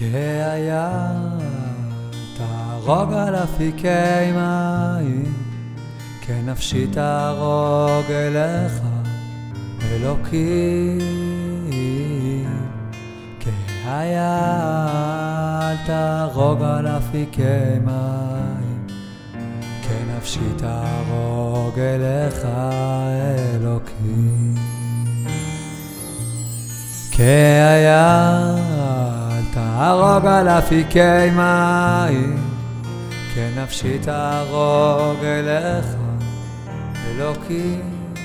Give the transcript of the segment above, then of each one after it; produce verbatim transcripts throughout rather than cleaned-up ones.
כהיה תהרוג על אפיקי מים, כנפשי תהרוג אליך אלוקים. כהיה תהרוג על אפיקי מים, כנפשי תהרוג אליך אלוקים. כהיה תהרוג על אפיקי מים, כנפשי תהרוג אליך אלוקים.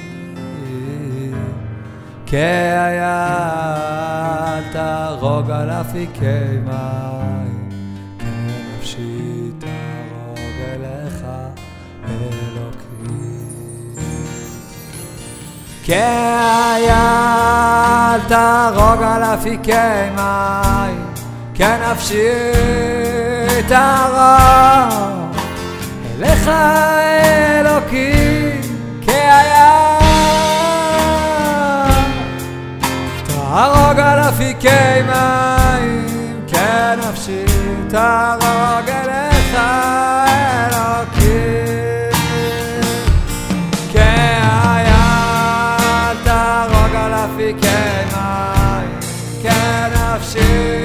כהיה תהרוג על אפיקי מים, כנפשי תהרוג אליך אלוקים. כהיה תהרוג על אפיקי מים, כנפשי תהרוג אליך אלוקים. כהיה תהרוג על אפיקי מים, כנפשי תהרוג אליך אלוקים. כהיה תהרוג על אפיקי מים, כנפשי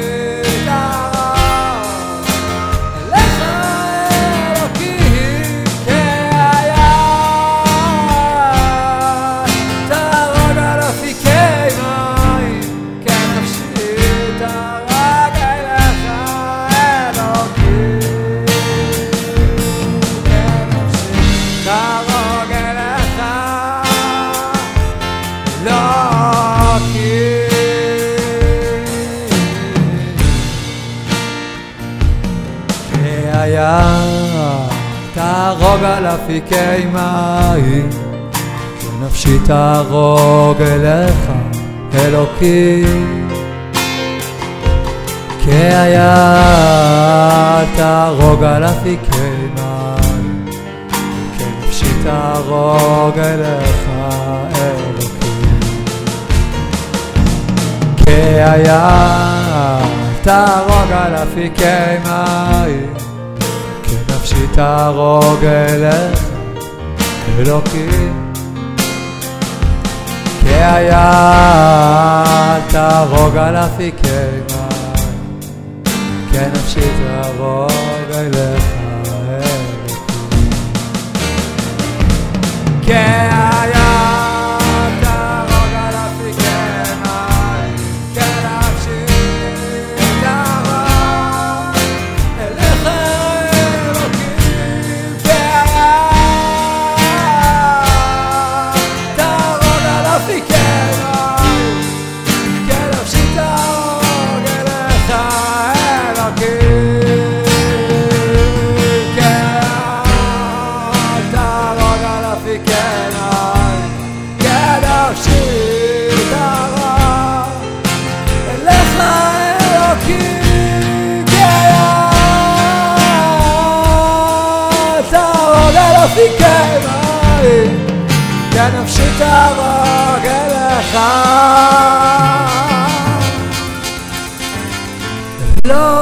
תהרוג על אפיקי מים, כנפשי תהרוג אליך אלוקים. כהיה תהרוג על אפיקי מים, כנפשי תהרוג אליך אלוקים. כהיה תהרוג על אפיקי מים, כנפשי תהרוג אליך אלוקים. כהיה תהרוג על אפיקי מים, כנפשי תהרוג אליך אלוקים. כהיה תהרוג על אפיקי מים, כנפשי תהרוג אליך אלוקים. תהרוג על אפיקי מים, כנפשי תהרוג אליך אלוקים. תהרוג על אפיקי מים, כנפשי תהרוג אליך אלוקים. תהרוג על אפיקי מים, כנפשי תהרוג אליך אלוקים.